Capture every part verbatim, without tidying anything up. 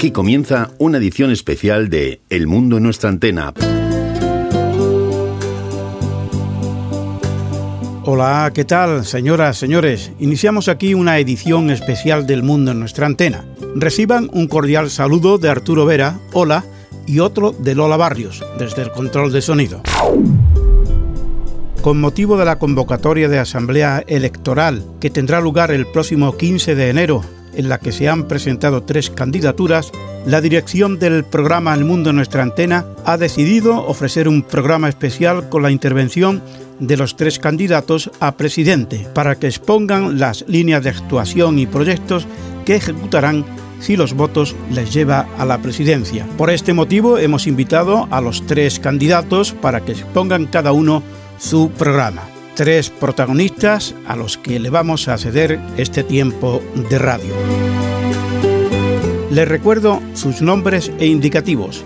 Aquí comienza una edición especial de El Mundo en Nuestra Antena. Hola, ¿qué tal, señoras, señores? Iniciamos aquí una edición especial del Mundo en Nuestra Antena. Reciban un cordial saludo de Arturo Vera, hola, y otro de Lola Barrios, desde el control de sonido. Con motivo de la convocatoria de asamblea electoral que tendrá lugar el próximo quince de enero, en la que se han presentado tres candidaturas, la dirección del programa El Mundo en Nuestra Antena ha decidido ofrecer un programa especial con la intervención de los tres candidatos a presidente para que expongan las líneas de actuación y proyectos que ejecutarán si los votos les lleva a la presidencia. Por este motivo hemos invitado a los tres candidatos para que expongan cada uno su programa. Tres protagonistas a los que le vamos a ceder este tiempo de radio. Les recuerdo sus nombres e indicativos.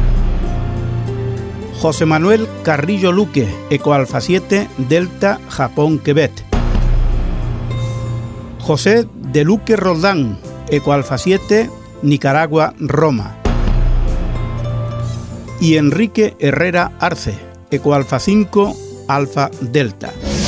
José Manuel Carrillo Luque, Ecoalfa siete, Delta, Japón, Quebec. José de Luque Roldán, Ecoalfa siete, Nicaragua, Roma. Y Enrique Herrera Arce, Ecoalfa cinco, Alfa Delta.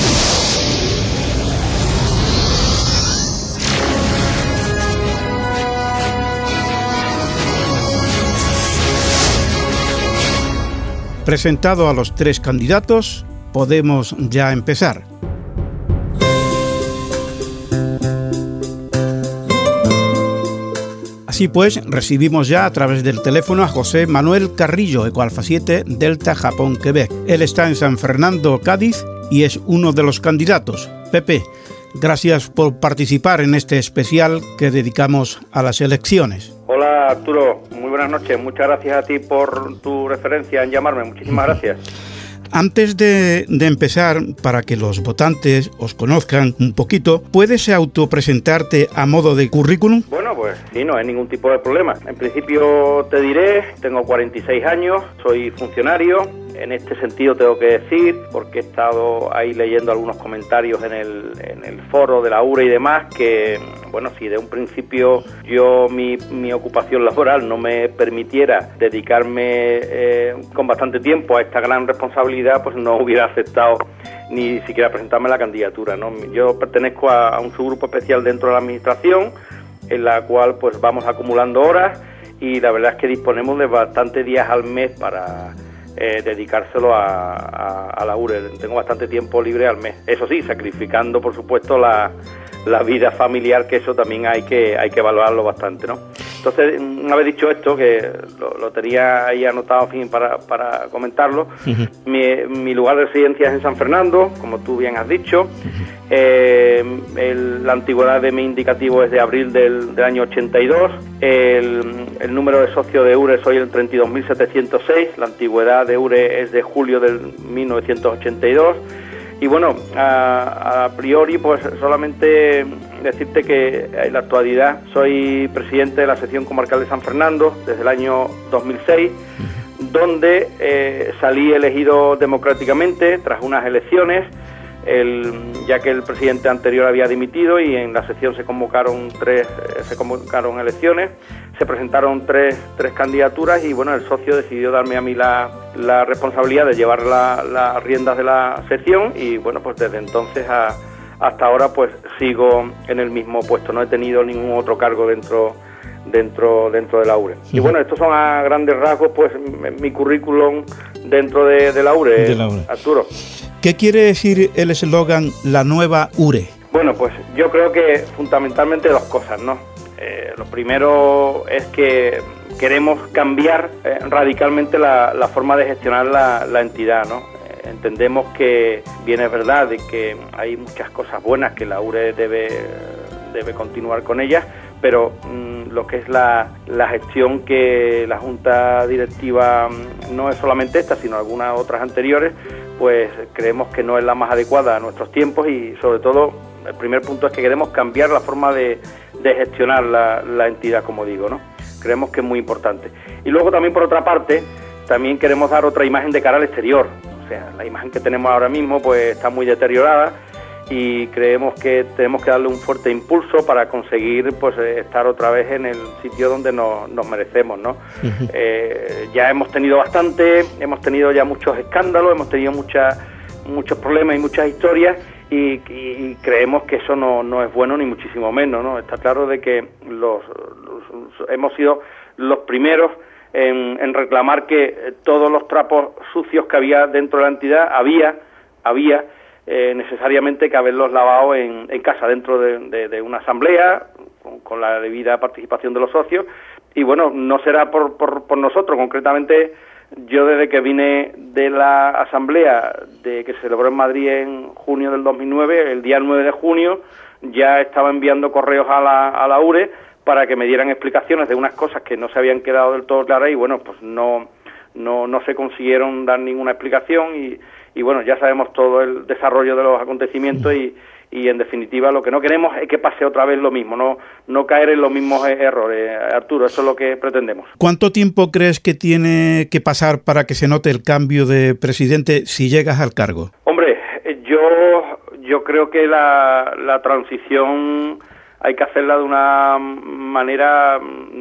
Presentado a los tres candidatos, podemos ya empezar. Así pues, recibimos ya a través del teléfono a José Manuel Carrillo, Ecoalfa siete, Delta, Japón, Quebec. Él está en San Fernando, Cádiz, y es uno de los candidatos. Pepe, gracias por participar en este especial que dedicamos a las elecciones. Hola Arturo, muy buenas noches. Muchas gracias a ti por tu referencia en llamarme. Muchísimas gracias. Antes de, de empezar, para que los votantes os conozcan un poquito, ¿puedes autopresentarte a modo de currículum? Bueno, pues sí, no hay ningún tipo de problema. En principio te diré, tengo cuarenta y seis años, soy funcionario. En este sentido tengo que decir, porque he estado ahí leyendo algunos comentarios en el, en el foro de la U R E y demás, que, bueno, si de un principio yo mi, mi ocupación laboral no me permitiera dedicarme eh, con bastante tiempo a esta gran responsabilidad, pues no hubiera aceptado ni siquiera presentarme la candidatura, ¿no? Yo pertenezco a, a un subgrupo especial dentro de la administración, en la cual pues vamos acumulando horas y la verdad es que disponemos de bastantes días al mes para Eh, dedicárselo a, a, a la U R E. Tengo bastante tiempo libre al mes, eso sí, sacrificando por supuesto la, la vida familiar, que eso también hay que hay que valorarlo bastante, ¿no? Entonces, una vez dicho esto, que lo, lo tenía ahí anotado, en fin, para, para comentarlo, uh-huh. mi, mi lugar de residencia es en San Fernando, como tú bien has dicho. Uh-huh. eh, el, la antigüedad de mi indicativo es de abril del, del año ochenta y dos, el, el número de socio de U R E soy el treinta y dos mil setecientos seis, la antigüedad de U R E es de julio del mil novecientos ochenta y dos, y bueno, a, a priori pues solamente decirte que en la actualidad soy presidente de la sección comarcal de San Fernando desde el año dos mil seis, donde eh, salí elegido democráticamente tras unas elecciones, el, ya que el presidente anterior había dimitido, y en la sección se convocaron tres eh, se convocaron elecciones, se presentaron tres, tres candidaturas y bueno, el socio decidió darme a mí la, la responsabilidad de llevar la, las riendas de la sección, y bueno, pues desde entonces a, hasta ahora pues sigo en el mismo puesto, no he tenido ningún otro cargo dentro dentro dentro de la U R E. Sí. Y bueno, estos son a grandes rasgos pues mi currículum dentro de, de la U R E, de la U R E. Arturo. ¿Qué quiere decir el eslogan La Nueva U R E? Bueno, pues yo creo que fundamentalmente dos cosas, ¿no? Eh, lo primero es que queremos cambiar eh, radicalmente la, la forma de gestionar la, la entidad, ¿no? Eh, entendemos que bien es verdad de que hay muchas cosas buenas que la U R E debe, debe continuar con ellas, pero mmm, lo que es la, la gestión que la Junta Directiva, mmm, no es solamente esta, sino algunas otras anteriores, pues creemos que no es la más adecuada a nuestros tiempos, y sobre todo el primer punto es que queremos cambiar la forma de, de gestionar la, la entidad, como digo, ¿no? Creemos que es muy importante. Y luego también, por otra parte, también queremos dar otra imagen de cara al exterior. O sea, la imagen que tenemos ahora mismo pues está muy deteriorada, y creemos que tenemos que darle un fuerte impulso para conseguir pues estar otra vez en el sitio donde nos, nos merecemos, ¿no? Uh-huh. Eh, ya hemos tenido bastante, hemos tenido ya muchos escándalos, hemos tenido muchas muchos problemas y muchas historias y, y creemos que eso no, no es bueno ni muchísimo menos, ¿no? Está claro de que los, los hemos sido los primeros en, en reclamar que todos los trapos sucios que había dentro de la entidad había había Eh, necesariamente que haberlos lavado en, en casa, dentro de, de, de una asamblea, con, con la debida participación de los socios, y bueno, no será por, por, por nosotros, concretamente yo desde que vine de la asamblea de que se celebró en Madrid en junio del dos mil nueve, el día nueve de junio, ya estaba enviando correos a la, a la U R E para que me dieran explicaciones de unas cosas que no se habían quedado del todo claras y bueno, pues no, no, no se consiguieron dar ninguna explicación y Y bueno, ya sabemos todo el desarrollo de los acontecimientos y, y en definitiva lo que no queremos es que pase otra vez lo mismo, no, no caer en los mismos errores, Arturo, eso es lo que pretendemos. ¿Cuánto tiempo crees que tiene que pasar para que se note el cambio de presidente si llegas al cargo? Hombre, yo, yo creo que la, la transición hay que hacerla de una manera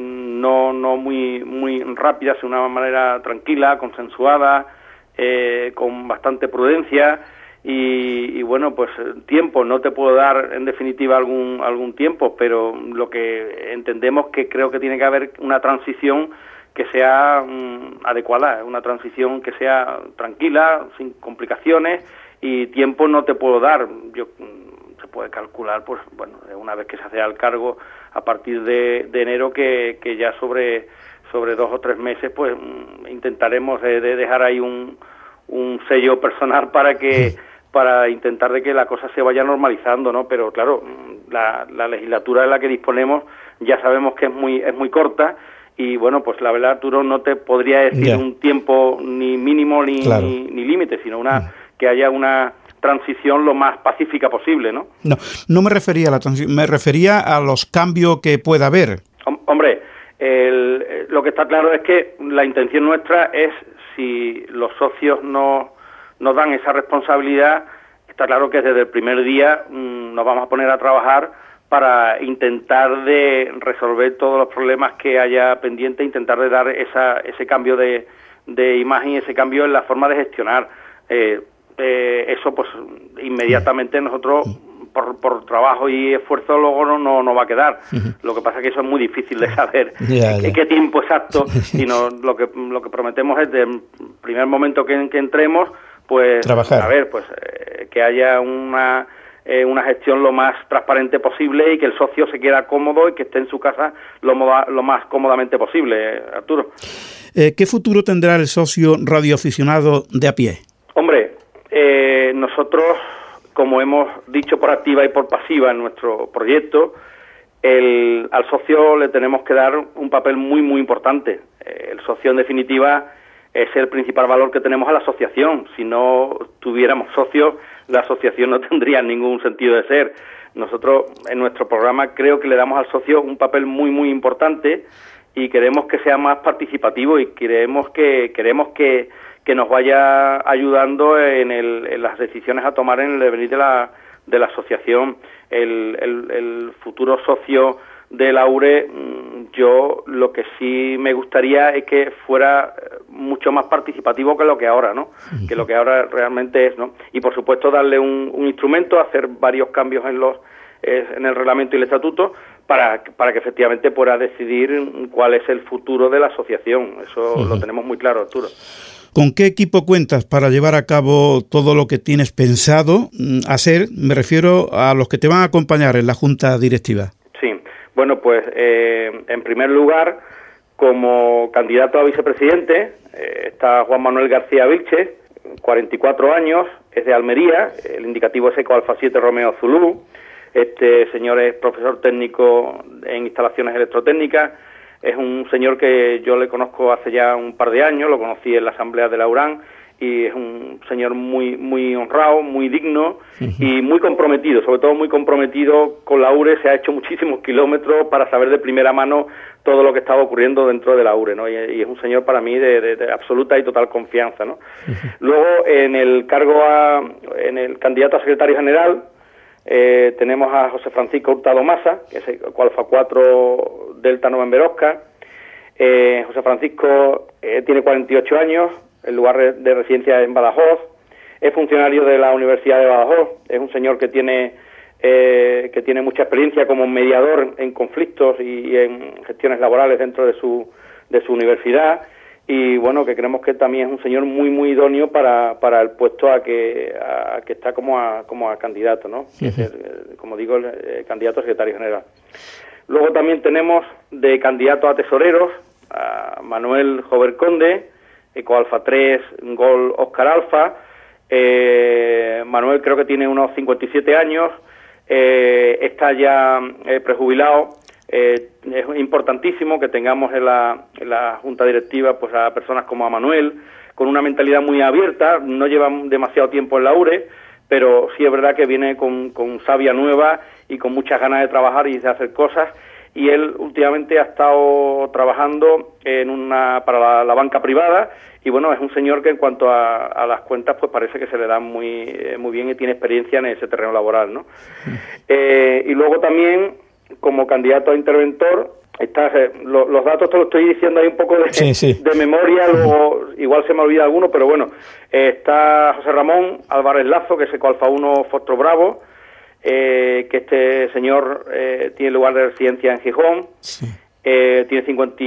no, no muy, muy rápida, sino de una manera tranquila, consensuada, Eh, con bastante prudencia y, y bueno, pues tiempo, no te puedo dar en definitiva algún algún tiempo, pero lo que entendemos que creo que tiene que haber una transición que sea um, adecuada, una transición que sea tranquila, sin complicaciones y tiempo no te puedo dar. Yo se puede calcular, pues bueno, una vez que se hace al cargo a partir de, de enero que, que ya sobre sobre dos o tres meses, pues intentaremos de, de dejar ahí un, un sello personal para que para intentar de que la cosa se vaya normalizando, ¿no? Pero claro, la, la legislatura de la que disponemos ya sabemos que es muy es muy corta y bueno, pues la verdad, Arturo, no te podría decir yeah. un tiempo ni mínimo ni, claro. ni, ni límite, sino una mm. que haya una transición lo más pacífica posible, ¿no? No, no me refería a la transición, me refería a los cambios que pueda haber. Hombre, El, lo que está claro es que la intención nuestra es, si los socios no nos dan esa responsabilidad, está claro que desde el primer día mmm, nos vamos a poner a trabajar para intentar de resolver todos los problemas que haya pendiente, intentar de dar esa, ese cambio de, de imagen y ese cambio en la forma de gestionar. Eh, eh, eso pues inmediatamente nosotros... Por, por trabajo y esfuerzo luego no, no, no va a quedar. Uh-huh. Lo que pasa es que eso es muy difícil de saber yeah, yeah. qué tiempo exacto, sino lo que lo que prometemos es, del primer momento que, que entremos, pues trabajar. A ver, pues eh, que haya una eh, una gestión lo más transparente posible y que el socio se quede cómodo y que esté en su casa lo, moda, lo más cómodamente posible, Arturo. Eh, ¿Qué futuro tendrá el socio radioaficionado de a pie? Hombre, eh, nosotros, como hemos dicho por activa y por pasiva en nuestro proyecto, el, al socio le tenemos que dar un papel muy, muy importante. El socio, en definitiva, es el principal valor que tenemos a la asociación. Si no tuviéramos socios, la asociación no tendría ningún sentido de ser. Nosotros, en nuestro programa, creo que le damos al socio un papel muy, muy importante y queremos que sea más participativo y queremos que queremos que que nos vaya ayudando en, el, en las decisiones a tomar en el devenir de la, de la asociación. El, el, el futuro socio de la U R E, yo lo que sí me gustaría es que fuera mucho más participativo que lo que ahora, ¿no? Uh-huh. Que lo que ahora realmente es, ¿no? Y por supuesto darle un, un instrumento, hacer varios cambios en los eh, en el reglamento y el estatuto para, para que efectivamente pueda decidir cuál es el futuro de la asociación. Eso uh-huh. lo tenemos muy claro, Arturo. ¿Con qué equipo cuentas para llevar a cabo todo lo que tienes pensado hacer? Me refiero a los que te van a acompañar en la Junta Directiva. Sí, bueno, pues eh, en primer lugar, como candidato a vicepresidente, eh, está Juan Manuel García Vilches, cuarenta y cuatro años, es de Almería, el indicativo es Eco Alfa siete Romeo Zulu. Este señor es profesor técnico en instalaciones electrotécnicas. Es un señor que yo le conozco hace ya un par de años, lo conocí en la asamblea de la URAN, y es un señor muy muy honrado, muy digno uh-huh. y muy comprometido, sobre todo muy comprometido con la U R E. Se ha hecho muchísimos kilómetros para saber de primera mano todo lo que estaba ocurriendo dentro de la U R E, ¿no? Y, y es un señor para mí de, de, de absoluta y total confianza, ¿no? Uh-huh. Luego, en el cargo a, en el candidato a secretario general, Eh, tenemos a José Francisco Hurtado Masa, que es el Alfa cuatro Delta November Oscar. Eh, José Francisco eh, tiene cuarenta y ocho años, el lugar de residencia es en Badajoz, es funcionario de la Universidad de Badajoz, es un señor que tiene eh, que tiene mucha experiencia como mediador en conflictos y, y en gestiones laborales dentro de su de su universidad, y bueno, que creemos que también es un señor muy muy idóneo para, para el puesto a que a, que está como a como a candidato, ¿no? Uh-huh. Es el, como digo, el, el candidato a secretario general. Luego también tenemos de candidato a tesoreros a Manuel Jover Conde, Eco Alfa tres, Gol Oscar Alfa. Eh, Manuel creo que tiene unos cincuenta y siete años, eh, está ya eh, prejubilado. Eh, es importantísimo que tengamos en la, en la Junta Directiva pues a personas como a Manuel, con una mentalidad muy abierta, no llevan demasiado tiempo en la U R E, pero sí es verdad que viene con, con savia nueva y con muchas ganas de trabajar y de hacer cosas, y él últimamente ha estado trabajando en una para la, la banca privada, y bueno, es un señor que en cuanto a, a las cuentas pues parece que se le da muy, eh, muy bien y tiene experiencia en ese terreno laboral, ¿no? Eh, y luego también, como candidato a interventor, está, eh, lo, los datos te los estoy diciendo ahí un poco de, sí, sí. de memoria, luego igual se me olvida alguno, pero bueno, eh, está José Ramón Álvarez Lazo, que es Eco Alfa uno Fostro Bravo, eh, que este señor eh, tiene lugar de residencia en Gijón, sí. eh, tiene cincuenta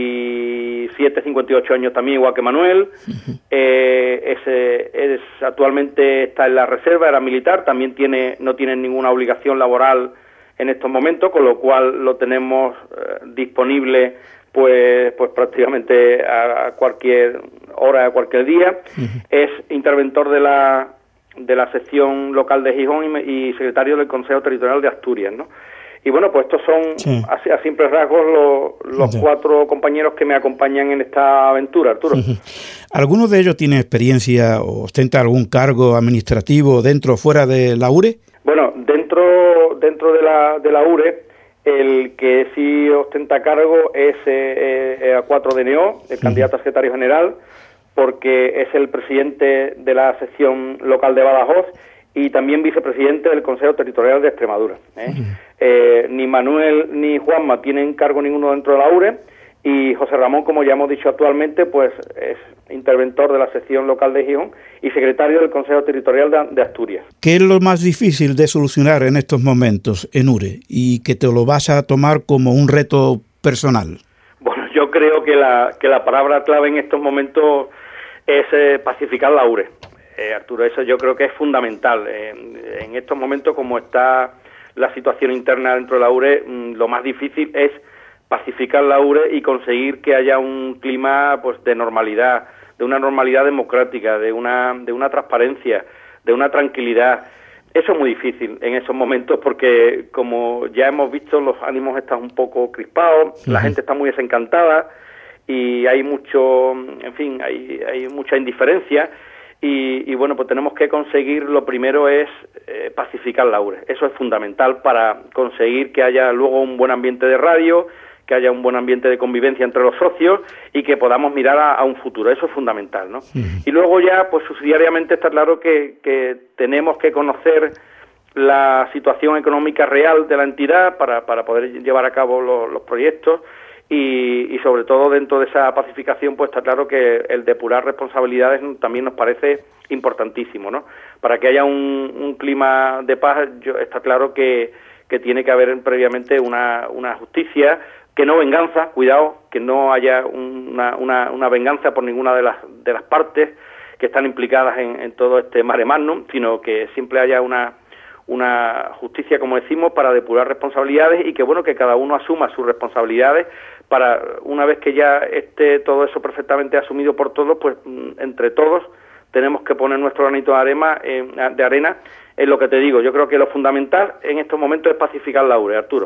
y siete, cincuenta y ocho años también, igual que Manuel, uh-huh. eh, es, es, actualmente está en la reserva, era militar, también tiene no tiene ninguna obligación laboral en estos momentos, con lo cual lo tenemos eh, disponible pues pues prácticamente a, a cualquier hora, a cualquier día. Uh-huh. Es interventor de la de la sección local de Gijón y, y secretario del Consejo Territorial de Asturias, ¿no? Y bueno, pues estos son sí. a, a simples rasgos los, los sí. cuatro compañeros que me acompañan en esta aventura, Arturo. Uh-huh. ¿Alguno de ellos tiene experiencia o ostenta algún cargo administrativo dentro o fuera de la U R E? Bueno, dentro dentro de la de la U R E, el que sí ostenta cargo es eh, eh, A cuatro de N O, el candidato a secretario general, porque es el presidente de la sección local de Badajoz y también vicepresidente del Consejo Territorial de Extremadura. ¿eh? Uh-huh. Eh, ni Manuel ni Juanma tienen cargo ninguno dentro de la U R E, y José Ramón, como ya hemos dicho actualmente, pues es interventor de la sección local de Gijón y secretario del Consejo Territorial de, de Asturias. ¿Qué es lo más difícil de solucionar en estos momentos en U R E y que te lo vas a tomar como un reto personal? Bueno, yo creo que la que la palabra clave en estos momentos es eh, pacificar la U R E. Eh, Arturo, eso yo creo que es fundamental. Eh, en estos momentos, como está la situación interna dentro de la U R E, mmm, lo más difícil es pacificar la U R E y conseguir que haya un clima pues de normalidad, de una normalidad democrática, de una de una transparencia, de una tranquilidad. Eso es muy difícil en esos momentos porque, como ya hemos visto, los ánimos están un poco crispados, uh-huh. la gente está muy desencantada y hay mucho, en fin, hay hay mucha indiferencia. Y, y bueno, pues tenemos que conseguir, lo primero es eh, pacificar la U R E. Eso es fundamental para conseguir que haya luego un buen ambiente de radio, que haya un buen ambiente de convivencia entre los socios y que podamos mirar a, a un futuro. Eso es fundamental, ¿no? Uh-huh. Y luego ya, pues subsidiariamente está claro que, que tenemos que conocer la situación económica real de la entidad para, para poder llevar a cabo los, los proyectos. Y, y sobre todo dentro de esa pacificación pues está claro que el depurar responsabilidades también nos parece importantísimo, ¿no? Para que haya un, un clima de paz, yo, está claro que, que tiene que haber previamente una, una justicia, que no venganza, cuidado, que no haya una, una, una venganza por ninguna de las de las partes que están implicadas en, en todo este mare magnum, sino que siempre haya una una justicia, como decimos, para depurar responsabilidades y que bueno que cada uno asuma sus responsabilidades para, una vez que ya esté todo eso perfectamente asumido por todos, pues entre todos tenemos que poner nuestro granito de arena, eh, de arena en lo que te digo. Yo creo que lo fundamental en estos momentos es pacificar la U R E, Arturo.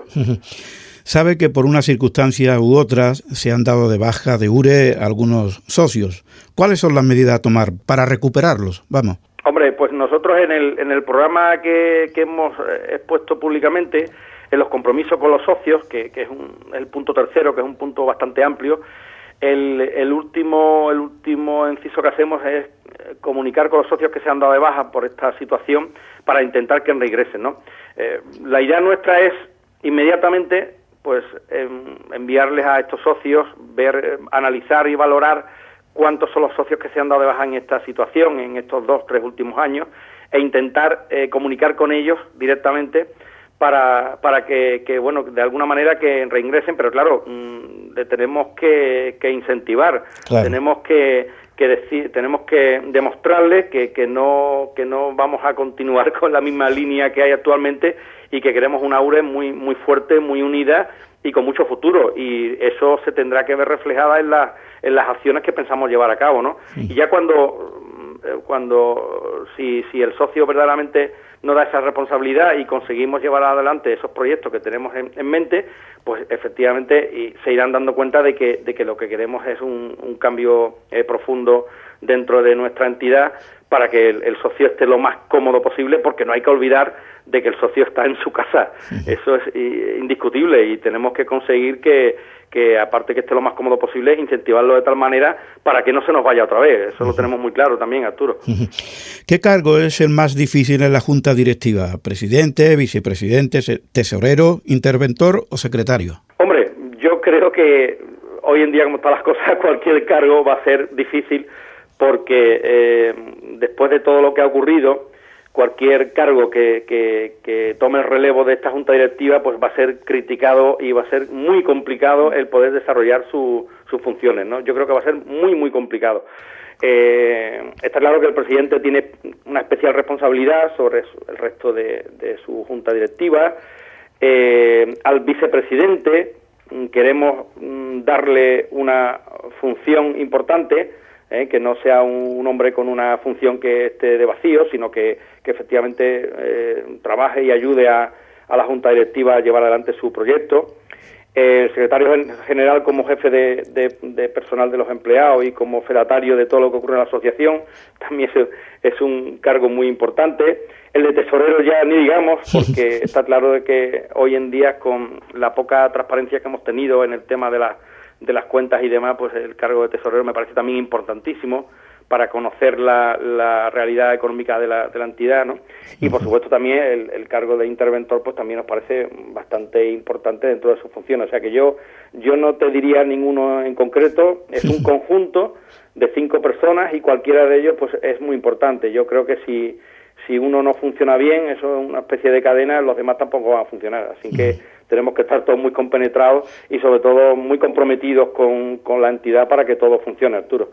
Sabe que por una circunstancia u otras se han dado de baja de U R E algunos socios. ¿Cuáles son las medidas a tomar para recuperarlos? Vamos. Hombre, pues nosotros en el en el programa que, que hemos expuesto públicamente, en los compromisos con los socios, que, que es un, el punto tercero, que es un punto bastante amplio, el, el último el último inciso que hacemos es comunicar con los socios que se han dado de baja por esta situación para intentar que regresen, ¿no? Eh, la idea nuestra es inmediatamente pues eh, enviarles a estos socios, ver, eh, analizar y valorar cuántos son los socios que se han dado de baja en esta situación en estos dos, tres últimos años, e intentar eh, comunicar con ellos directamente para para que, que, bueno, de alguna manera que reingresen, pero claro, mmm, le tenemos que, que incentivar, claro. tenemos que, que decir, tenemos que demostrarles que, que no que no vamos a continuar con la misma línea que hay actualmente y que queremos una U R E muy muy fuerte, muy unida y con mucho futuro, y eso se tendrá que ver reflejada en las en las acciones que pensamos llevar a cabo, ¿no? Sí. Y ya cuando cuando si si el socio verdaderamente nos da esa responsabilidad y conseguimos llevar adelante esos proyectos que tenemos en, en mente, pues efectivamente y se irán dando cuenta de que de que lo que queremos es un, un cambio eh, profundo dentro de nuestra entidad para que el, el socio esté lo más cómodo posible, porque no hay que olvidar de que el socio está en su casa. Uh-huh. Eso es y, indiscutible, y tenemos que conseguir que, que, aparte que esté lo más cómodo posible, incentivarlo de tal manera para que no se nos vaya otra vez. Eso uh-huh. lo tenemos muy claro también, Arturo. Uh-huh. ¿Qué cargo es el más difícil en la Junta Directiva? ¿Presidente, vicepresidente, tesorero, interventor o secretario? Hombre, yo creo que hoy en día, como están las cosas, cualquier cargo va a ser difícil, porque eh, después de todo lo que ha ocurrido, cualquier cargo que, que, que tome el relevo de esta junta directiva pues va a ser criticado y va a ser muy complicado el poder desarrollar su, sus funciones, ¿no? Yo creo que va a ser muy, muy complicado. Eh, está claro que el presidente tiene una especial responsabilidad sobre el resto de, de su junta directiva. Eh, al vicepresidente queremos darle una función importante, Eh, que no sea un, un hombre con una función que esté de vacío, sino que, que efectivamente eh, trabaje y ayude a, a la Junta Directiva a llevar adelante su proyecto. Eh, el secretario general como jefe de, de, de personal de los empleados y como fedatario de todo lo que ocurre en la asociación también es, es un cargo muy importante. El de tesorero ya ni digamos, porque está claro de que hoy en día, con la poca transparencia que hemos tenido en el tema de la de las cuentas y demás, pues el cargo de tesorero me parece también importantísimo para conocer la, la realidad económica de la, de la entidad, ¿no? Y por supuesto también el, el cargo de interventor pues también nos parece bastante importante dentro de sus funciones. O sea que yo yo no te diría ninguno en concreto, es un conjunto de cinco personas y cualquiera de ellos pues es muy importante. Yo creo que si si uno no funciona bien, eso es una especie de cadena, los demás tampoco van a funcionar. Así que tenemos que estar todos muy compenetrados y sobre todo muy comprometidos con, con la entidad para que todo funcione, Arturo.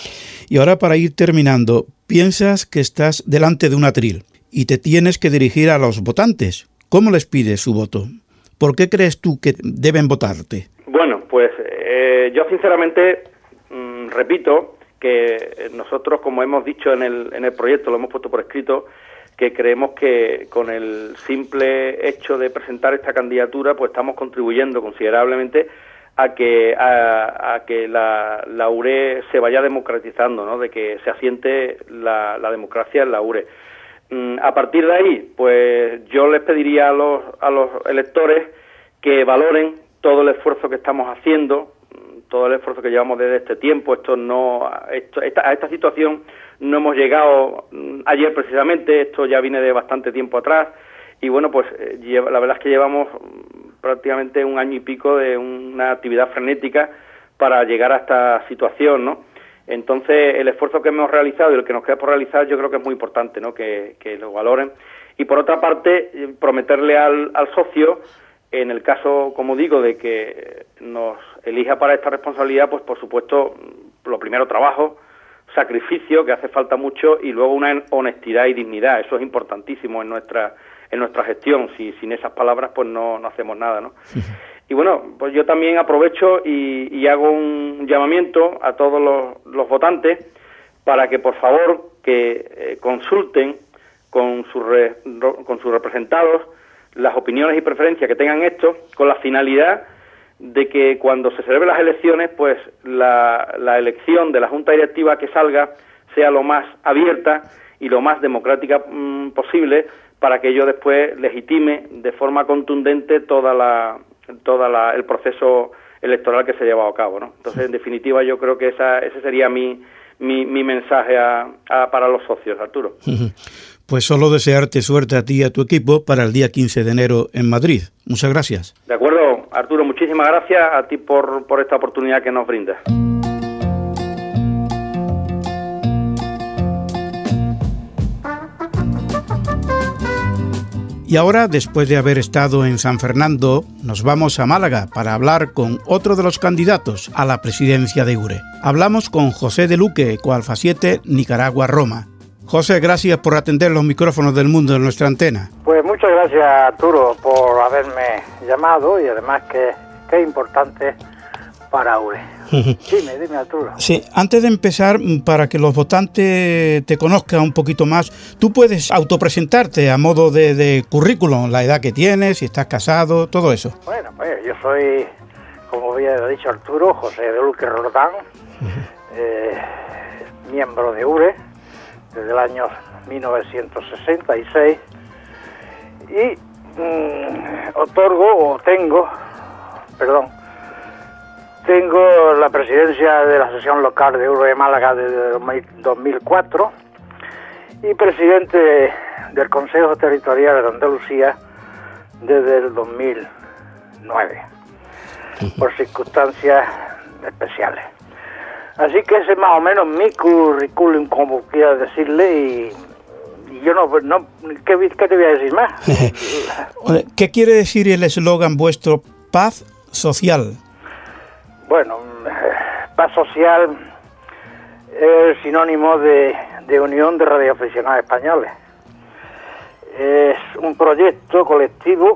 Y ahora, para ir terminando, piensas que estás delante de un atril y te tienes que dirigir a los votantes. ¿Cómo les pides su voto? ¿Por qué crees tú que deben votarte? Bueno, pues eh, yo sinceramente mmm, repito que nosotros, como hemos dicho en el, en el proyecto, lo hemos puesto por escrito, que creemos que con el simple hecho de presentar esta candidatura pues estamos contribuyendo considerablemente a que a, a que la, la U R E se vaya democratizando, ¿no? De que se asiente la, la democracia en la U R E. Mm, a partir de ahí, pues yo les pediría a los a los electores que valoren todo el esfuerzo que estamos haciendo, todo el esfuerzo que llevamos desde este tiempo. Esto no, esto, esta, a esta situación no hemos llegado ayer precisamente, esto ya viene de bastante tiempo atrás, y bueno, pues eh, lleva, la verdad es que llevamos prácticamente un año y pico de una actividad frenética para llegar a esta situación, ¿no? Entonces, el esfuerzo que hemos realizado y el que nos queda por realizar, yo creo que es muy importante, ¿no? Que, que lo valoren. Y por otra parte, prometerle al, al socio, en el caso, como digo, de que nos elija para esta responsabilidad, pues por supuesto, lo primero, trabajo, sacrificio, que hace falta mucho, y luego una honestidad y dignidad. Eso es importantísimo en nuestra en nuestra gestión. Si sin esas palabras, pues no, no hacemos nada, ¿no? Sí. Y bueno, pues yo también aprovecho y, y hago un llamamiento a todos los, los votantes para que, por favor, que eh, consulten con sus re, con sus representados las opiniones y preferencias que tengan estos, con la finalidad de que cuando se celebren las elecciones, pues la, la elección de la Junta Directiva que salga sea lo más abierta y lo más democrática mmm, posible, para que ello después legitime de forma contundente toda la toda la, el proceso electoral que se ha llevado a cabo, ¿no? Entonces, en definitiva, yo creo que esa ese sería mi mi, mi mensaje a, a, para los socios, Arturo. Pues solo desearte suerte a ti y a tu equipo para el día quince de enero en Madrid. Muchas gracias. De acuerdo, Arturo, muchísimas gracias a ti por, por esta oportunidad que nos brindas. Y ahora, después de haber estado en San Fernando, nos vamos a Málaga para hablar con otro de los candidatos a la presidencia de EURE. Hablamos con José de Luque, Coalfa siete, Nicaragua-Roma. José, gracias por atender los micrófonos del mundo en nuestra antena. Pues muchas gracias, Arturo, por haberme llamado y además que, que es importante para EURE. Dime, dime, Arturo. Sí, antes de empezar, para que los votantes te conozcan un poquito más, tú puedes autopresentarte a modo de, de currículum, la edad que tienes, si estás casado, todo eso. Bueno, pues yo soy, como había dicho Arturo, José de Luque Roldán, uh-huh. eh, miembro de EURE desde el año mil novecientos sesenta y seis y mmm, otorgo o tengo, perdón, Tengo la presidencia de la Asociación Local de EURE de Málaga desde dos mil cuatro y presidente del Consejo Territorial de Andalucía desde el dos mil nueve, por circunstancias especiales. Así que ese es más o menos mi currículum, como quiera decirle, y, y yo no... no ¿qué, ¿Qué te voy a decir más? ¿Qué quiere decir el eslogan vuestro, paz social? Bueno, paz social es sinónimo de, de unión de radioaficionados españoles. Es un proyecto colectivo,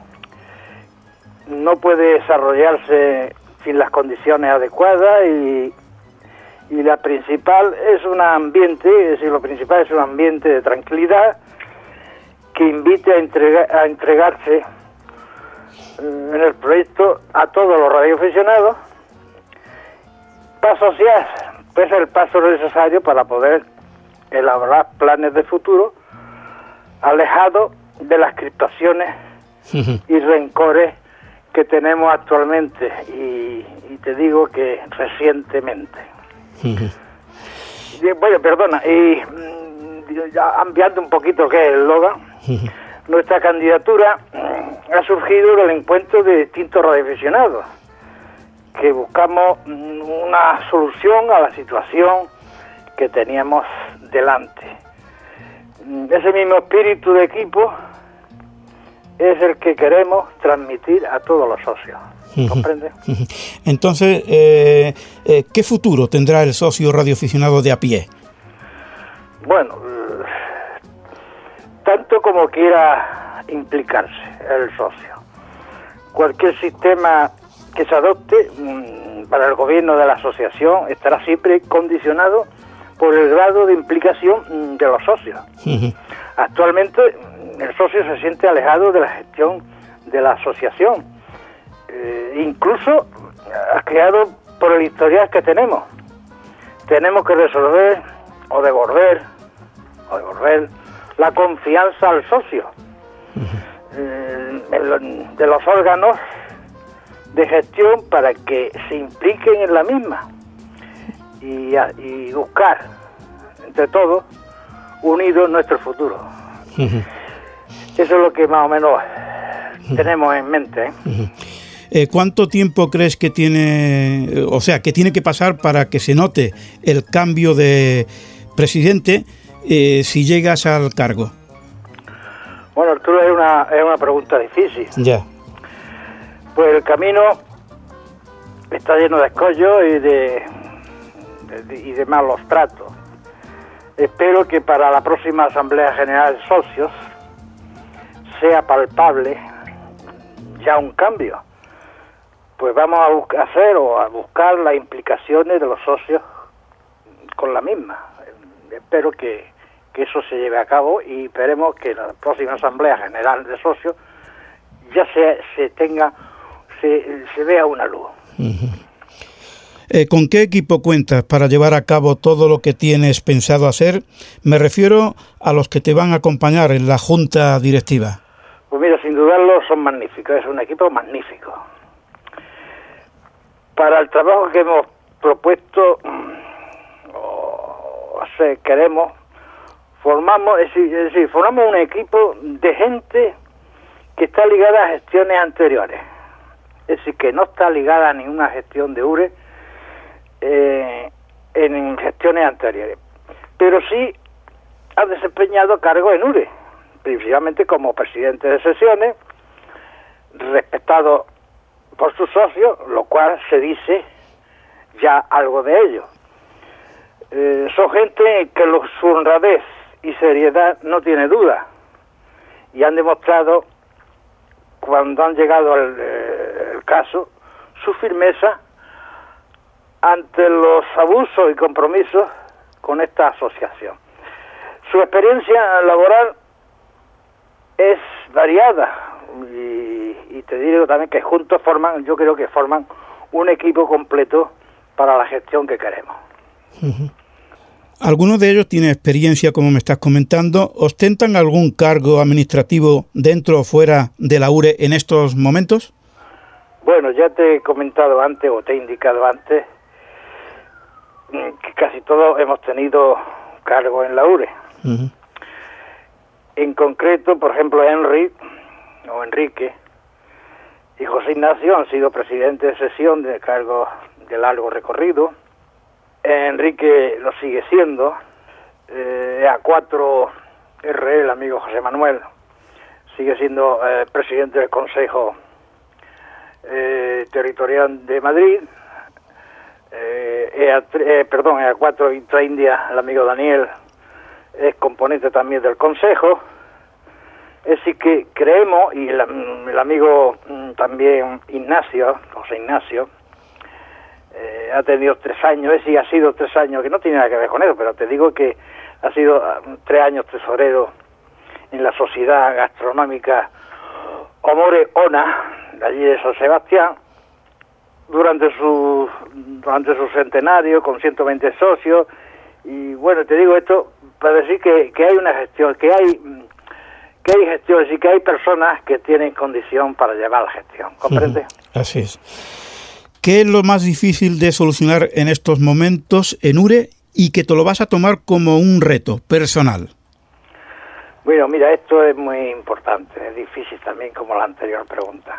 no puede desarrollarse sin las condiciones adecuadas y, y la principal es un ambiente, es decir, lo principal es un ambiente de tranquilidad que invite a, entrega, a entregarse en el proyecto a todos los radioaficionados. Paz social, pues es el paso necesario para poder elaborar planes de futuro alejados de las crispaciones y rencores que tenemos actualmente y, y te digo que recientemente. y, bueno, perdona, y ya ampliando un poquito qué es el eslogan, nuestra candidatura ha surgido del encuentro de distintos radioaficionados que buscamos una solución a la situación que teníamos delante. Ese mismo espíritu de equipo es el que queremos transmitir a todos los socios. ¿Comprende? Entonces, eh, eh, ¿qué futuro tendrá el socio radioaficionado de a pie? Bueno, tanto como quiera implicarse el socio. Cualquier sistema que se adopte mmm, para el gobierno de la asociación estará siempre condicionado por el grado de implicación mmm, de los socios. Uh-huh. Actualmente el socio se siente alejado de la gestión de la asociación, eh, incluso creado por el historial que tenemos. Tenemos que resolver o devolver, o devolver la confianza al socio uh-huh. eh, de los órganos de gestión para que se impliquen en la misma y, y buscar entre todos unidos nuestro futuro. Uh-huh. Eso es lo que más o menos uh-huh. tenemos en mente. ¿eh? Uh-huh. Eh, ¿Cuánto tiempo crees que tiene, o sea, que tiene que pasar para que se note el cambio de presidente eh, si llegas al cargo? Bueno, Arturo, es una, es una pregunta difícil. Ya. Yeah. Pues el camino está lleno de escollos y de, de, y de malos tratos. Espero que para la próxima Asamblea General de Socios sea palpable ya un cambio. Pues vamos a buscar, hacer o a buscar las implicaciones de los socios con la misma. Espero que, que eso se lleve a cabo y esperemos que la próxima Asamblea General de Socios ya se, se tenga... Se, se vea una luz. Uh-huh. Eh, ¿Con qué equipo cuentas para llevar a cabo todo lo que tienes pensado hacer? Me refiero a los que te van a acompañar en la junta directiva. Pues mira, sin dudarlo, son magníficos. Es un equipo magnífico. Para el trabajo que hemos propuesto, o sea, queremos formamos, es decir, es decir, formamos un equipo de gente que está ligada a gestiones anteriores. Es decir, que no está ligada a ninguna gestión de URE eh, en gestiones anteriores. Pero sí ha desempeñado cargos en URE, principalmente como presidente de sesiones, respetado por sus socios, lo cual se dice ya algo de ello. Eh, son gente que lo, su honradez y seriedad no tiene duda, y han demostrado, cuando han llegado al eh, el caso, su firmeza ante los abusos y compromisos con esta asociación. Su experiencia laboral es variada, y, y te digo también que juntos forman, yo creo que forman un equipo completo para la gestión que queremos. Uh-huh. ¿Alguno de ellos tiene experiencia, como me estás comentando? ¿Ostentan algún cargo administrativo dentro o fuera de la URE en estos momentos? Bueno, ya te he comentado antes, o te he indicado antes, que casi todos hemos tenido cargo en la URE. Uh-huh. En concreto, por ejemplo, Henry, o Enrique, y José Ignacio han sido presidentes de sesión de cargos de largo recorrido. Enrique lo sigue siendo. eh, A cuatro R E, el amigo José Manuel, sigue siendo eh, presidente del Consejo eh, Territorial de Madrid. eh, E A, eh, perdón, E A cuatro Intra India, el amigo Daniel es componente también del Consejo. Es decir que creemos, y el, el amigo también Ignacio, José Ignacio, Eh, ha tenido tres años, es decir, ha sido tres años, que no tiene nada que ver con eso, pero te digo que ha sido um, tres años tesorero en la Sociedad Gastronómica Omore Ona, de allí de San Sebastián, durante su durante su centenario, con ciento veinte socios. Y bueno, te digo esto para decir que, que hay una gestión, que hay que hay gestión, y que hay personas que tienen condición para llevar la gestión, ¿comprende? Sí, así es. ¿Qué es lo más difícil de solucionar en estos momentos en URE y que te lo vas a tomar como un reto personal? Bueno, mira, esto es muy importante, es difícil también como la anterior pregunta.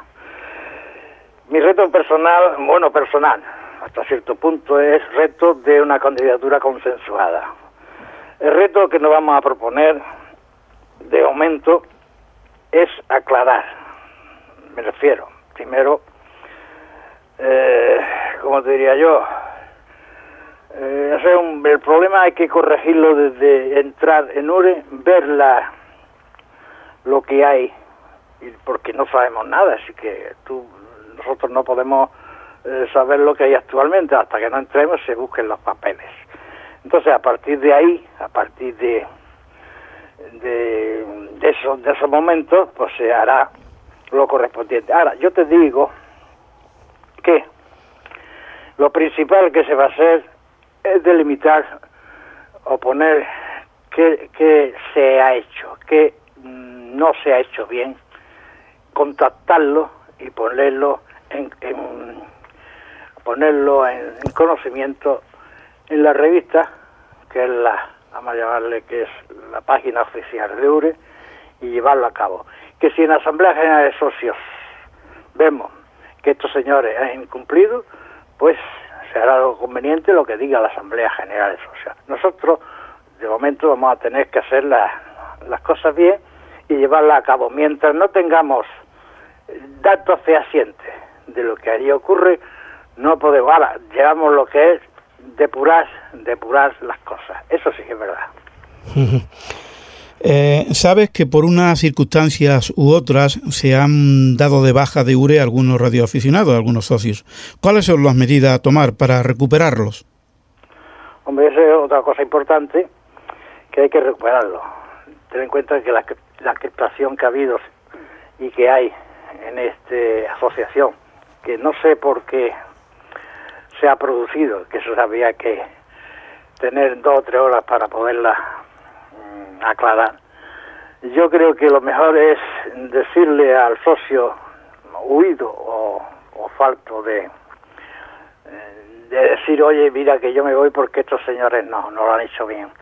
Mi reto personal, bueno, personal, hasta cierto punto, es reto de una candidatura consensuada. El reto que nos vamos a proponer, de momento, es aclarar. Me refiero, primero, Eh, como te diría yo, eh, o sea, un, el problema hay que corregirlo desde entrar en URE, ver la, lo que hay, porque no sabemos nada, así que tú, nosotros no podemos eh, saber lo que hay actualmente, hasta que no entremos se busquen los papeles. Entonces, a partir de ahí, a partir de de, de, esos, de esos momentos, pues se hará lo correspondiente. Ahora, yo te digo que lo principal que se va a hacer es delimitar o poner qué, qué se ha hecho, qué no se ha hecho bien, contactarlo y ponerlo en, en ponerlo en, en conocimiento en la revista, que es la, vamos a llamarle, que es la página oficial de URE, y llevarlo a cabo. Que si en la Asamblea General de Socios vemos que estos señores han incumplido, pues se hará lo conveniente lo que diga la Asamblea General de Socios. Nosotros, de momento, vamos a tener que hacer la, las cosas bien y llevarlas a cabo. Mientras no tengamos datos fehacientes de lo que allí ocurre, no podemos. Ahora, llevamos lo que es depurar, depurar las cosas. Eso sí que es verdad. Eh, sabes que por unas circunstancias u otras se han dado de baja de URE algunos radioaficionados, algunos socios. ¿Cuáles son las medidas a tomar para recuperarlos? Hombre, esa es otra cosa importante, que hay que recuperarlo. Ten en cuenta que la, la criptación que ha habido y que hay en esta asociación, que no sé por qué se ha producido, que eso había que tener dos o tres horas para poderla aclarar. Yo creo que lo mejor es decirle al socio huido o, o falto de, de decir, oye, mira que yo me voy porque estos señores no, no lo han hecho bien. Es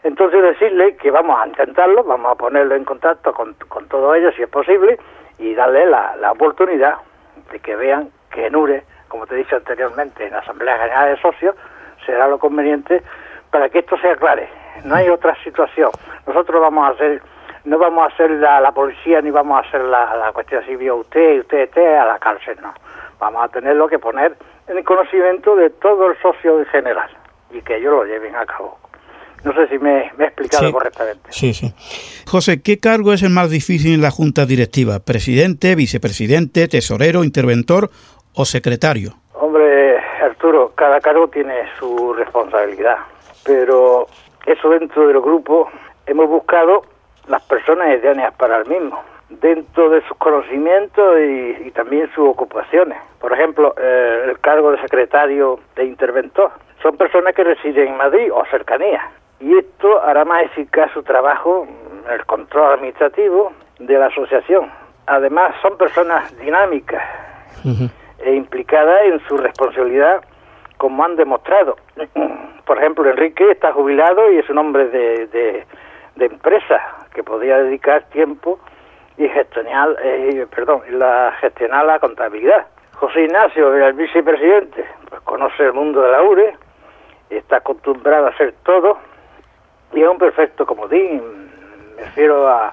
Entonces decirle que vamos a intentarlo, vamos a ponerlo en contacto con, con todos ellos si es posible y darle la, la oportunidad de que vean que en U R E, como te he dicho anteriormente, en la Asamblea General de Socios, será lo conveniente para que esto se aclare. No hay otra situación. Nosotros vamos a hacer, no vamos a hacer la, la policía ni vamos a hacer la, la cuestión civil, usted y usted esté a la cárcel, no. Vamos a tenerlo que poner en el conocimiento de todo el socio en general y que ellos lo lleven a cabo. No sé si me, me he explicado sí, correctamente. Sí, sí. José, ¿qué cargo es el más difícil en la Junta Directiva? ¿Presidente, vicepresidente, tesorero, interventor o secretario? Hombre, Arturo, cada cargo tiene su responsabilidad, pero eso dentro del grupo hemos buscado las personas idóneas para el mismo, dentro de sus conocimientos y, y también sus ocupaciones. Por ejemplo, eh, el cargo de secretario de interventor. Son personas que residen en Madrid o cercanía. Y esto hará más eficaz su trabajo en el control administrativo de la asociación. Además, son personas dinámicas uh-huh. e implicadas en su responsabilidad, como han demostrado. Por ejemplo, Enrique está jubilado y es un hombre de, de, de empresa que podría dedicar tiempo y gestionar, eh, perdón, la gestionar la contabilidad. José Ignacio, el vicepresidente, pues conoce el mundo de la U R E, está acostumbrado a hacer todo y es un perfecto comodín. Me refiero a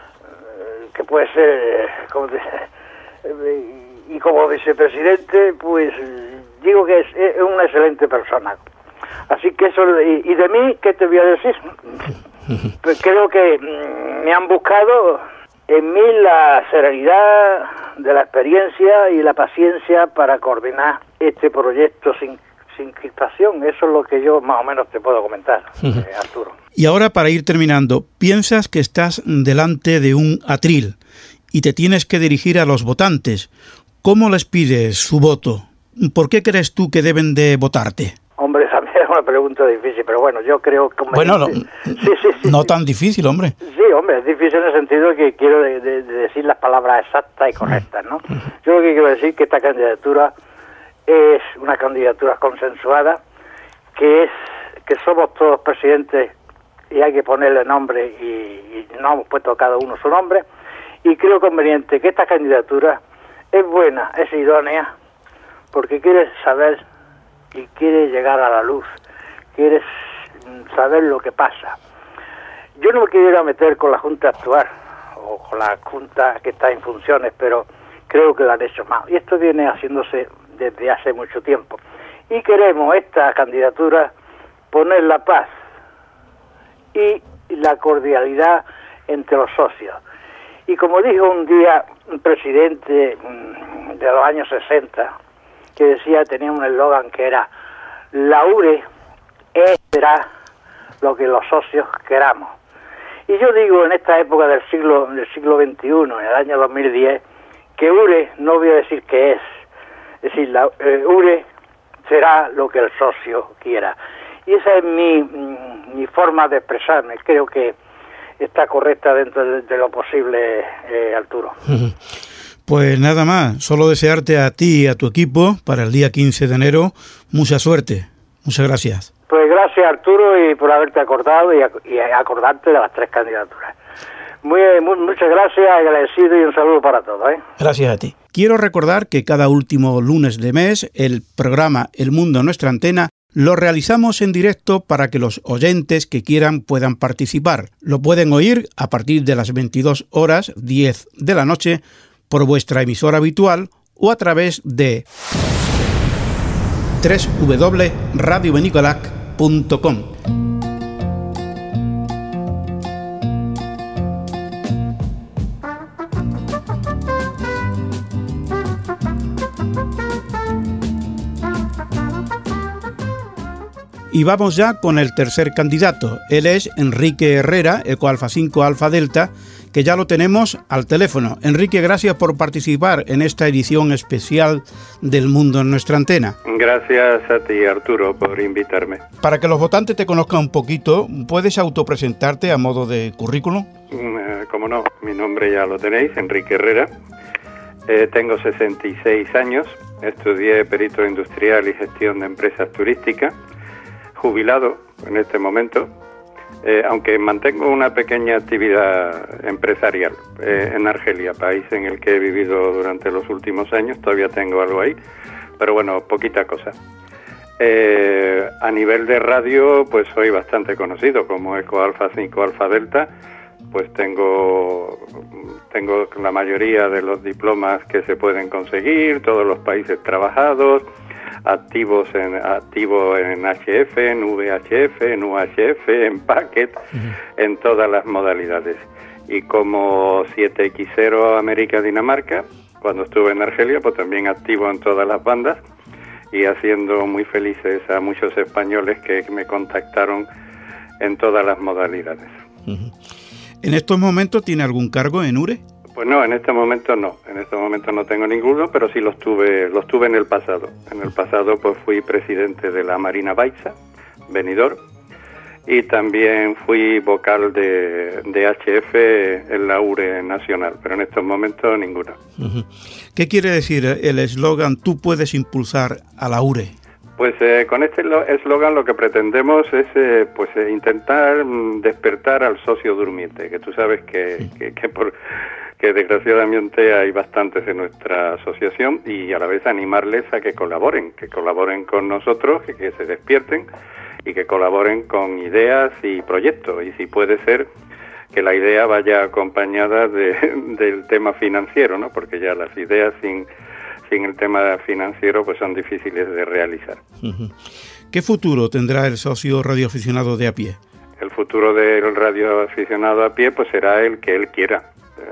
eh, que puede ser, como te, eh, y como vicepresidente, pues digo que es, es una excelente persona. Así que eso, y, y de mí, ¿qué te voy a decir? Pues creo que mm, me han buscado en mí la serenidad de la experiencia y la paciencia para coordinar este proyecto sin, sin crispación. Eso es lo que yo más o menos te puedo comentar, eh, Arturo. Y ahora, para ir terminando, piensas que estás delante de un atril y te tienes que dirigir a los votantes. ¿Cómo les pides su voto? ¿Por qué crees tú que deben de votarte? Hombre, esa es una pregunta difícil, pero bueno, yo creo que... Bueno, no, sí, sí, sí, no sí. tan difícil, hombre. Sí, hombre, es difícil en el sentido que quiero de, de, de decir las palabras exactas y correctas, ¿no? Yo lo que quiero decir es que esta candidatura es una candidatura consensuada, que es que somos todos presidentes y hay que ponerle nombre y, y no hemos puesto cada uno su nombre, y creo conveniente que esta candidatura es buena, es idónea, porque quiere saber y quiere llegar a la luz, quiere saber lo que pasa. Yo no me quisiera meter con la Junta actual o con la Junta que está en funciones, pero creo que lo han hecho mal. Y esto viene haciéndose desde hace mucho tiempo. Y queremos esta candidatura poner la paz y la cordialidad entre los socios. Y como dijo un día un presidente de los años sesenta, que decía, tenía un eslogan que era: la U R E es, será lo que los socios queramos. Y yo digo, en esta época del siglo del siglo veintiuno, en el año dos mil diez, que U R E no voy a decir que es, es decir, la eh, U R E será lo que el socio quiera. Y esa es mi, mi forma de expresarme. Creo que está correcta dentro de, de lo posible, eh, Arturo. Pues nada más, solo desearte a ti y a tu equipo para el día quince de enero mucha suerte. Muchas gracias. Pues gracias, Arturo, y por haberte acordado y, y acordarte de las tres candidaturas. Muy, muy, muchas gracias, agradecido y un saludo para todos, ¿eh? Gracias a ti. Quiero recordar que cada último lunes de mes el programa El Mundo en Nuestra Antena lo realizamos en directo para que los oyentes que quieran puedan participar. Lo pueden oír a partir de las veintidós horas diez de la noche por vuestra emisora habitual o a través de doble u doble u doble u punto radio benicolac punto com. Y vamos ya con el tercer candidato. Él es Enrique Herrera, Eco Alfa cinco Alfa Delta, que ya lo tenemos al teléfono. Enrique, gracias por participar en esta edición especial del Mundo en Nuestra Antena. Gracias a ti, Arturo, por invitarme. Para que los votantes te conozcan un poquito, ¿puedes autopresentarte a modo de currículum? Uh, Como no, mi nombre ya lo tenéis, Enrique Herrera. Eh, tengo sesenta y seis años, estudié perito industrial y gestión de empresas turísticas, jubilado en este momento, Eh, aunque mantengo una pequeña actividad empresarial eh, en Argelia, país en el que he vivido durante los últimos años, todavía tengo algo ahí, pero bueno, poquita cosa. Eh, a nivel de radio, pues soy bastante conocido como Eco Alfa cinco Alfa Delta, pues tengo, tengo la mayoría de los diplomas que se pueden conseguir, todos los países trabajados, activos en activo en H F, en V H F, en U H F, en Packet, uh-huh. en todas las modalidades. Y como siete equis cero América Dinamarca, cuando estuve en Argelia, pues también activo en todas las bandas y haciendo muy felices a muchos españoles que me contactaron en todas las modalidades. Uh-huh. ¿En estos momentos tiene algún cargo en U R E? Pues no, en este momento no, en este momento no tengo ninguno, pero sí los tuve, los tuve en el pasado. En el pasado pues fui presidente de la Marina Baixa, Benidorm, y también fui vocal de, de H F en la U R E nacional, pero en estos momentos ninguno. Uh-huh. ¿Qué quiere decir el eslogan "Tú puedes impulsar a la U R E"? Pues eh, con este eslogan lo que pretendemos es eh, pues eh, intentar mm, despertar al socio durmiente, que tú sabes que, sí. que, que por... que desgraciadamente hay bastantes en nuestra asociación, y a la vez animarles a que colaboren, que colaboren con nosotros, que, que se despierten y que colaboren con ideas y proyectos, y si puede ser que la idea vaya acompañada de, del tema financiero, ¿no? Porque ya las ideas sin, sin el tema financiero pues son difíciles de realizar. Uh-huh. ¿Qué futuro tendrá el socio radioaficionado de a pie? El futuro del radioaficionado a pie pues será el que él quiera.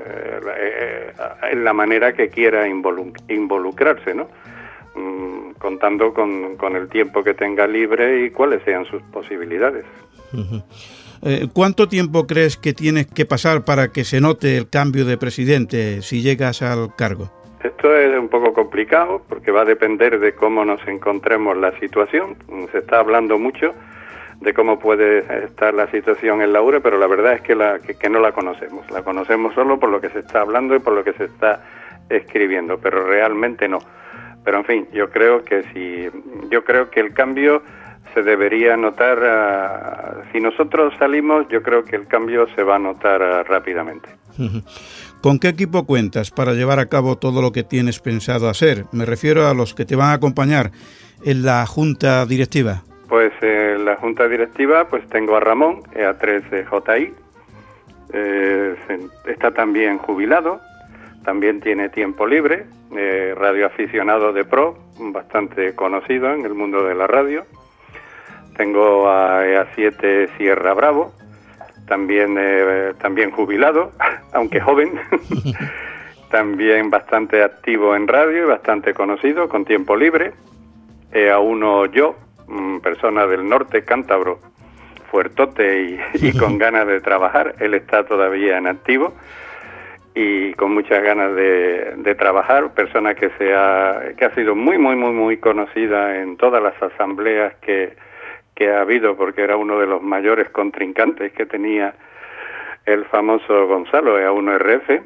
Eh, en la manera que quiera involu- involucrarse, ¿no? Mm, contando con, con el tiempo que tenga libre y cuáles sean sus posibilidades. Uh-huh. Eh, ¿Cuánto tiempo crees que tienes que pasar para que se note el cambio de presidente si llegas al cargo? Esto es un poco complicado porque va a depender de cómo nos encontremos la situación. Se está hablando mucho de cómo puede estar la situación en la U R E, pero la verdad es que, la, que, que no la conocemos. La conocemos solo por lo que se está hablando y por lo que se está escribiendo, pero realmente no. Pero en fin, yo creo que si, yo creo que el cambio se debería notar, uh, si nosotros salimos, yo creo que el cambio se va a notar uh, rápidamente. ¿Con qué equipo cuentas para llevar a cabo todo lo que tienes pensado hacer? Me refiero a los que te van a acompañar en la junta directiva. Pues en eh, la junta directiva pues tengo a Ramón, E A tres J I, eh, está también jubilado, también tiene tiempo libre, eh, radioaficionado de pro, bastante conocido en el mundo de la radio. Tengo a E A siete Sierra Bravo, también, eh, también jubilado, aunque joven, también bastante activo en radio y bastante conocido, con tiempo libre. E A uno yo, persona del norte cántabro, fuertote y, y con ganas de trabajar. Él está todavía en activo y con muchas ganas de, de trabajar, persona que se ha, que ha sido muy muy muy muy conocida en todas las asambleas que, que ha habido, porque era uno de los mayores contrincantes que tenía el famoso Gonzalo, E A uno R F,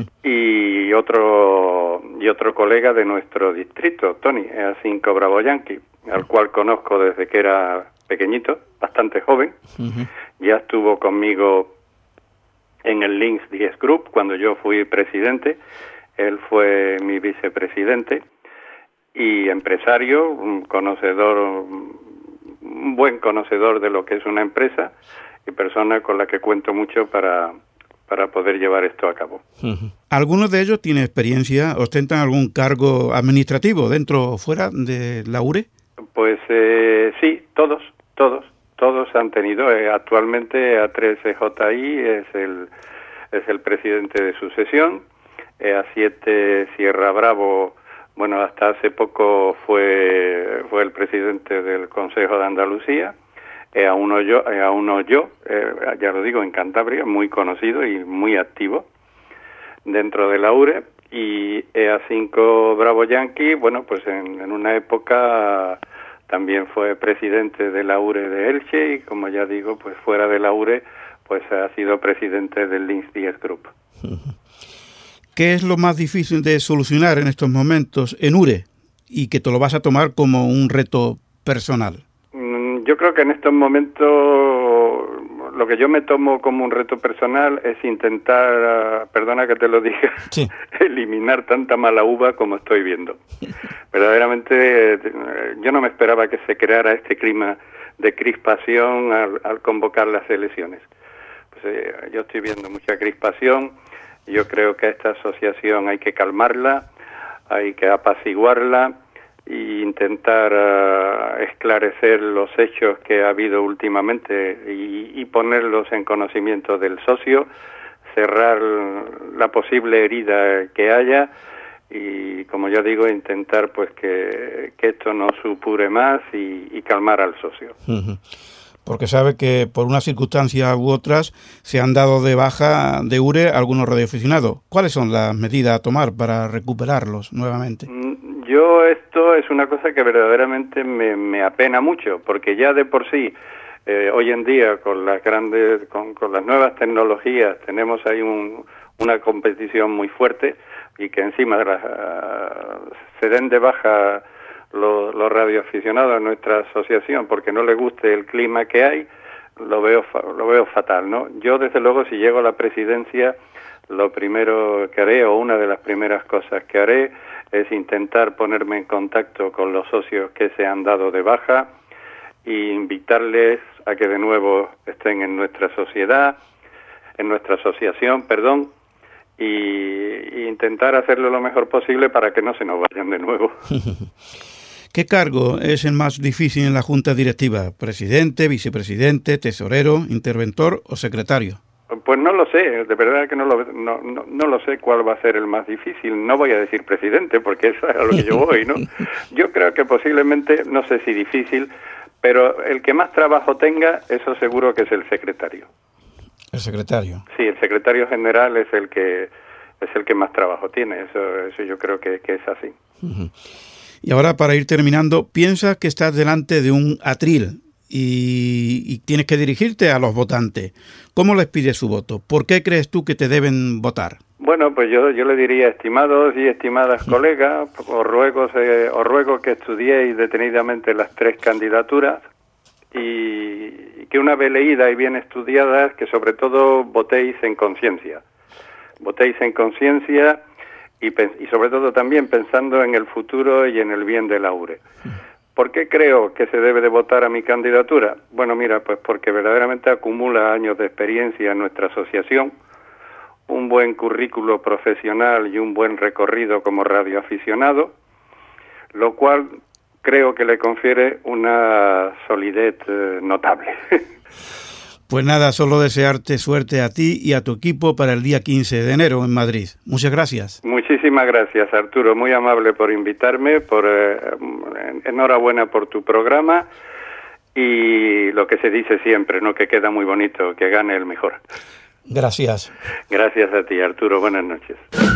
y otro y otro colega de nuestro distrito, Tony, E A cinco Bravo Yankee, al cual conozco desde que era pequeñito, bastante joven. Uh-huh. Ya estuvo conmigo en el Links diez Group cuando yo fui presidente. Él fue mi vicepresidente y empresario, un conocedor, un buen conocedor de lo que es una empresa y persona con la que cuento mucho para, para poder llevar esto a cabo. Uh-huh. ¿Algunos de ellos tienen experiencia, ostentan algún cargo administrativo dentro o fuera de la U R E? Pues eh, sí, todos, todos, todos han tenido. Eh, actualmente E A tres J I es el es el presidente de sucesión. E A siete Sierra Bravo, bueno, hasta hace poco fue fue el presidente del Consejo de Andalucía. E A uno yo, E A uno yo, eh, ya lo digo, en Cantabria, muy conocido y muy activo dentro de la U R E. Y E A cinco Bravo Yankee, bueno, pues en, en una época también fue presidente de la U R E de Elche y, como ya digo, pues fuera de la U R E, pues ha sido presidente del Links diez Group. ¿Qué es lo más difícil de solucionar en estos momentos en U R E y que te lo vas a tomar como un reto personal? Yo creo que en estos momentos lo que yo me tomo como un reto personal es intentar, perdona que te lo diga, sí. eliminar tanta mala uva como estoy viendo. Verdaderamente yo no me esperaba que se creara este clima de crispación al, al convocar las elecciones. Pues, eh, yo estoy viendo mucha crispación. Yo creo que a esta asociación hay que calmarla, hay que apaciguarla e intentar uh, esclarecer los hechos que ha habido últimamente y, y ponerlos en conocimiento del socio, cerrar la posible herida que haya y, como yo digo, intentar pues que, que esto no supure más y, y calmar al socio. Uh-huh. Porque sabe que por una circunstancia u otras se han dado de baja de U R E algunos radioaficionados. ¿Cuáles son las medidas a tomar para recuperarlos nuevamente? Yo esto es una cosa que verdaderamente me, me apena mucho, porque ya de por sí, eh, hoy en día con las grandes, con, con las nuevas tecnologías tenemos ahí un, una competición muy fuerte y que encima de las, uh, se den de baja Los, los radioaficionados a nuestra asociación porque no les guste el clima que hay, lo veo lo veo fatal, ¿no? Yo, desde luego, si llego a la presidencia, lo primero que haré, o una de las primeras cosas que haré, es intentar ponerme en contacto con los socios que se han dado de baja e invitarles a que de nuevo estén en nuestra sociedad, en nuestra asociación, perdón, y, y intentar hacerlo lo mejor posible para que no se nos vayan de nuevo. ¿Qué cargo es el más difícil en la Junta Directiva? ¿Presidente, vicepresidente, tesorero, interventor o secretario? Pues no lo sé, de verdad que no lo, no, no, no lo sé cuál va a ser el más difícil. No voy a decir presidente porque eso es a lo que yo voy, ¿no? Yo creo que posiblemente, no sé si difícil, pero el que más trabajo tenga, eso seguro que es el secretario. ¿El secretario? Sí, el secretario general es el que es el que más trabajo tiene, eso, eso yo creo que, que es así. Uh-huh. Y ahora, para ir terminando, piensa que estás delante de un atril y, y tienes que dirigirte a los votantes. ¿Cómo les pides su voto? ¿Por qué crees tú que te deben votar? Bueno, pues yo yo le diría, estimados y estimadas colegas, os ruego, eh, os ruego que estudiéis detenidamente las tres candidaturas y, y que una vez leídas y bien estudiadas, que sobre todo votéis en conciencia. Votéis en conciencia y, y sobre todo también pensando en el futuro y en el bien de la U R E. ¿Por qué creo que se debe de votar a mi candidatura? Bueno, mira, pues porque verdaderamente acumula años de experiencia en nuestra asociación, un buen currículo profesional y un buen recorrido como radioaficionado, lo cual creo que le confiere una solidez eh, notable. Pues nada, solo desearte suerte a ti y a tu equipo para el día quince de enero en Madrid. Muchas gracias. Muchísimas gracias, Arturo. Muy amable por invitarme, por eh, enhorabuena por tu programa y lo que se dice siempre, ¿no? Que queda muy bonito, que gane el mejor. Gracias. Gracias a ti, Arturo. Buenas noches.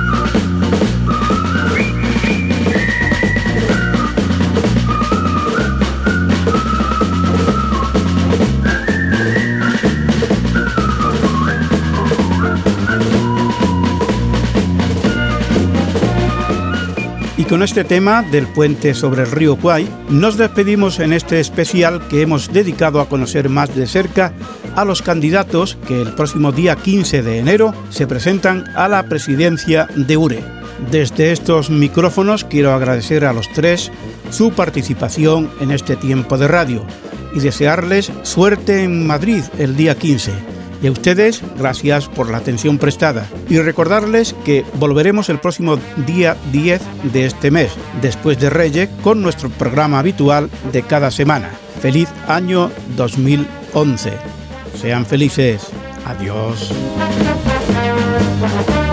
Y con este tema del puente sobre el río Kwai, nos despedimos en este especial que hemos dedicado a conocer más de cerca a los candidatos que el próximo día quince de enero se presentan a la presidencia de U R E. Desde estos micrófonos quiero agradecer a los tres su participación en este tiempo de radio y desearles suerte en Madrid el día quince. Y a ustedes, gracias por la atención prestada. Y recordarles que volveremos el próximo día diez de este mes, después de Reyes, con nuestro programa habitual de cada semana. ¡Feliz año dos mil once! Sean felices. Adiós.